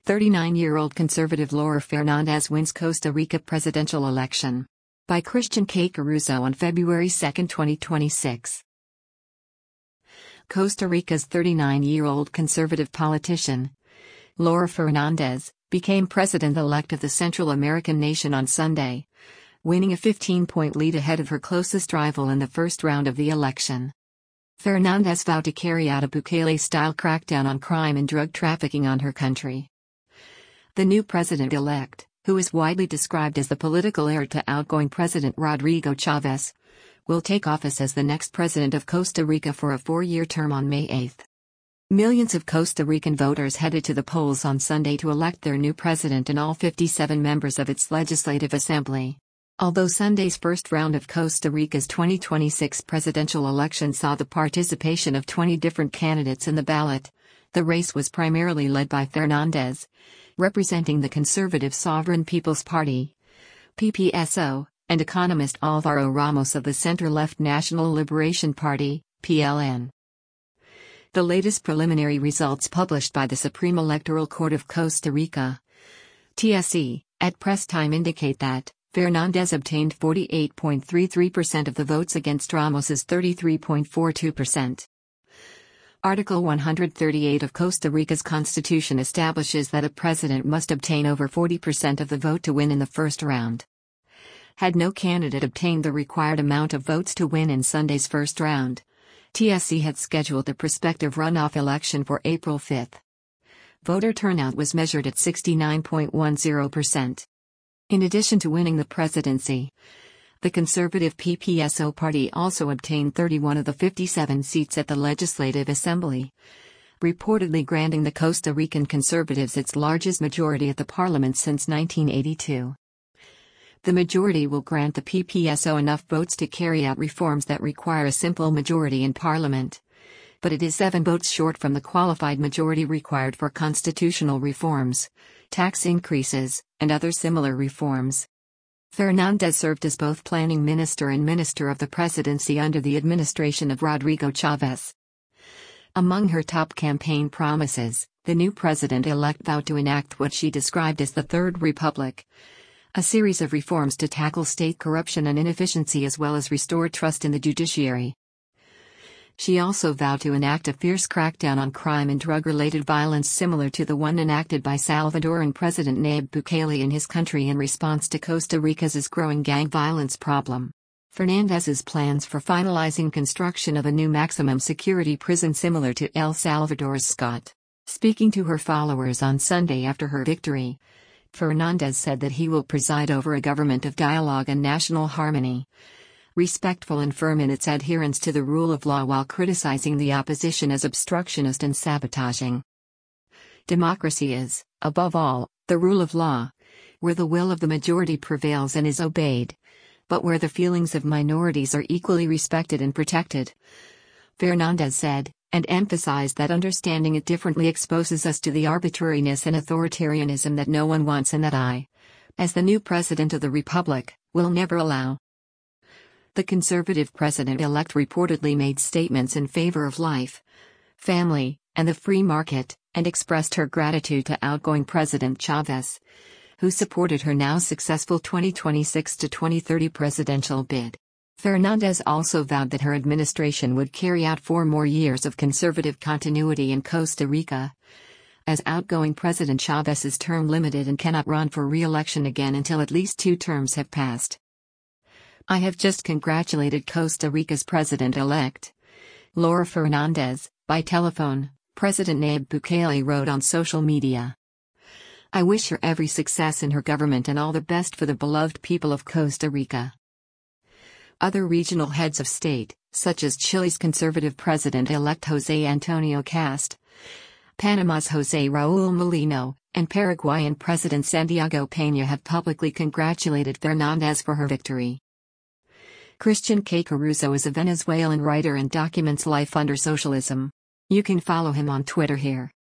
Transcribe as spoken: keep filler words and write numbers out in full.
thirty-nine-year-old conservative Laura Fernandez wins Costa Rica presidential election. By Christian K. Caruso on February second, twenty twenty-six. Costa Rica's thirty-nine-year-old conservative politician, Laura Fernandez, became president-elect of the Central American nation on Sunday, winning a fifteen-point lead ahead of her closest rival in the first round of the election. Fernandez vowed to carry out a Bukele-style crackdown on crime and drug trafficking on her country. The new president-elect, who is widely described as the political heir to outgoing President Rodrigo Chavez, will take office as the next president of Costa Rica for a four-year term on May eighth. Millions of Costa Rican voters headed to the polls on Sunday to elect their new president and all fifty-seven members of its legislative assembly. Although Sunday's first round of Costa Rica's twenty twenty-six presidential election saw the participation of twenty different candidates in the ballot, the race was primarily led by Fernandez, representing the conservative Sovereign People's Party, P P S O, and economist Alvaro Ramos of the center-left National Liberation Party, P L N. The latest preliminary results published by the Supreme Electoral Court of Costa Rica, T S E, at press time indicate that Fernandez obtained forty-eight point three three percent of the votes against Ramos's thirty-three point four two percent. Article one hundred thirty-eight of Costa Rica's constitution establishes that a president must obtain over forty percent of the vote to win in the first round. Had no candidate obtained the required amount of votes to win in Sunday's first round, T S E had scheduled a prospective runoff election for April fifth. Voter turnout was measured at sixty-nine point one zero percent. In addition to winning the presidency, the conservative P P S O party also obtained thirty-one of the fifty-seven seats at the Legislative Assembly, reportedly granting the Costa Rican conservatives its largest majority at the parliament since nineteen eighty-two. The majority will grant the P P S O enough votes to carry out reforms that require a simple majority in parliament, but it is seven votes short from the qualified majority required for constitutional reforms, tax increases, and other similar reforms. Fernandez served as both planning minister and minister of the presidency under the administration of Rodrigo Chavez. Among her top campaign promises, the new president-elect vowed to enact what she described as the Third Republic, a series of reforms to tackle state corruption and inefficiency as well as restore trust in the judiciary. She also vowed to enact a fierce crackdown on crime and drug-related violence similar to the one enacted by Salvadoran President Nayib Bukele in his country in response to Costa Rica's growing gang violence problem. Fernandez's plans for finalizing construction of a new maximum security prison similar to El Salvador's Scott. Speaking to her followers on Sunday after her victory, Fernandez said that he will preside over a government of dialogue and national harmony, respectful and firm in its adherence to the rule of law while criticizing the opposition as obstructionist and sabotaging. Democracy is, above all, the rule of law, where the will of the majority prevails and is obeyed, but where the feelings of minorities are equally respected and protected, Fernandez said, and emphasized that understanding it differently exposes us to the arbitrariness and authoritarianism that no one wants and that I, as the new president of the republic, will never allow. The conservative president-elect reportedly made statements in favor of life, family, and the free market, and expressed her gratitude to outgoing President Chavez, who supported her now successful twenty twenty-six to twenty thirty presidential bid. Fernandez also vowed that her administration would carry out four more years of conservative continuity in Costa Rica, as outgoing President Chavez's term limited and cannot run for re-election again until at least two terms have passed. I have just congratulated Costa Rica's president-elect, Laura Fernandez, by telephone, President Nayib Bukele wrote on social media. I wish her every success in her government and all the best for the beloved people of Costa Rica. Other regional heads of state, such as Chile's conservative president-elect José Antonio Cast, Panama's José Raúl Mulino, and Paraguayan President Santiago Peña have publicly congratulated Fernandez for her victory. Christian K. Caruso is a Venezuelan writer and documents life under socialism. You can follow him on Twitter here.